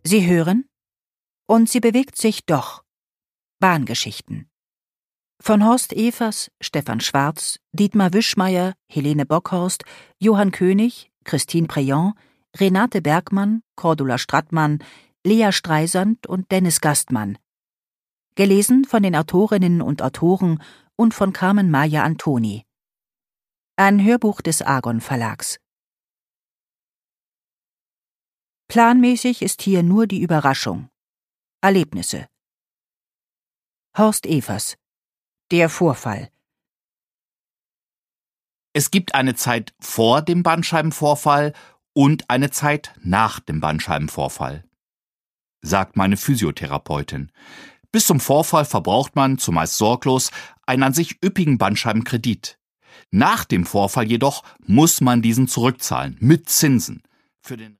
Sie hören? Und sie bewegt sich doch. Bahngeschichten. Von Horst Evers, Stefan Schwarz, Dietmar Wischmeyer, Helene Bockhorst, Johann König, Christine Preyon, Renate Bergmann, Cordula Strattmann, Lea Streisand und Dennis Gastmann. Gelesen von den Autorinnen und Autoren und von Carmen Maya Antoni. Ein Hörbuch des Argon Verlags. Planmäßig ist hier nur die Überraschung. Erlebnisse. Horst Evers. Der Vorfall. Es gibt eine Zeit vor dem Bandscheibenvorfall und eine Zeit nach dem Bandscheibenvorfall, sagt meine Physiotherapeutin. Bis zum Vorfall verbraucht man, zumeist sorglos, einen an sich üppigen Bandscheibenkredit. Nach dem Vorfall jedoch muss man diesen zurückzahlen, mit Zinsen. Für den